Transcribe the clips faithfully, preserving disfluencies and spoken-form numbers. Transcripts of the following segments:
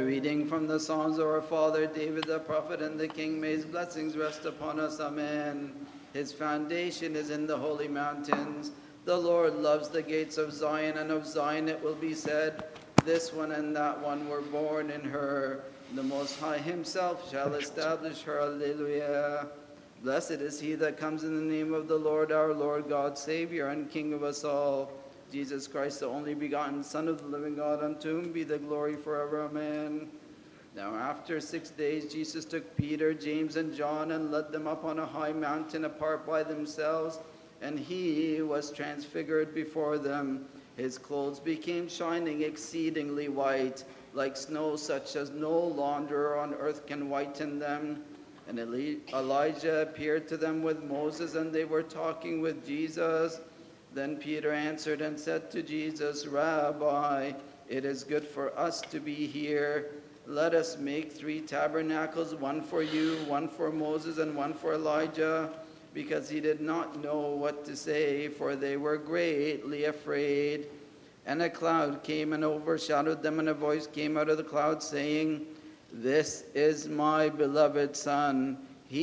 reading from the Psalms of our father David the prophet and the king. May his blessings rest upon us. Amen. His foundation is in the holy mountains. The Lord loves the gates of Zion, and of Zion it will be said, this one and that one were born in her. The Most High himself shall establish her. Alleluia. Blessed is he that comes in the name of the Lord, our Lord God, Savior and King of us all. Jesus Christ, the only begotten Son of the living God, unto whom be the glory forever. Amen. Now after six days Jesus took Peter, James, and John, and led them up on a high mountain apart by themselves, and he was transfigured before them. His clothes became shining exceedingly white, like snow, such as no launderer on earth can whiten them. And Elijah appeared to them with Moses, and they were talking with Jesus. Then Peter answered and said to Jesus, Rabbi, it is good for us to be here. Let us make three tabernacles, one for you, one for Moses, and one for Elijah, because he did not know what to say, for they were greatly afraid. And a cloud came and overshadowed them, and a voice came out of the cloud saying, This is my beloved Son,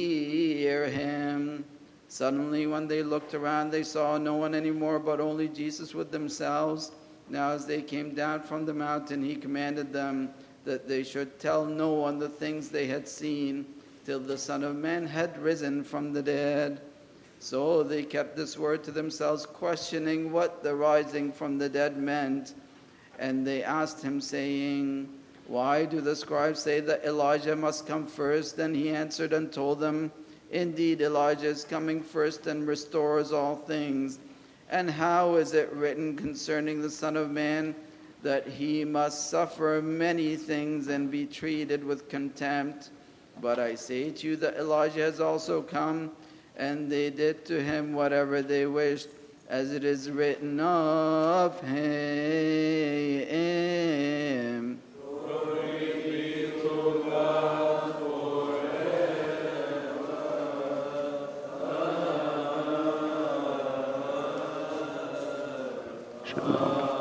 hear him. Suddenly, when they looked around, they saw no one anymore, but only Jesus with themselves. Now, as they came down from the mountain, he commanded them that they should tell no one the things they had seen, till the Son of Man had risen from the dead. So they kept this word to themselves, questioning what the rising from the dead meant. And they asked him, saying, Why do the scribes say that Elijah must come first? And he answered and told them, Indeed, Elijah is coming first and restores all things. And how is it written concerning the Son of Man that he must suffer many things and be treated with contempt? But I say to you that Elijah has also come, and they did to him whatever they wished, as it is written of him. Shalom.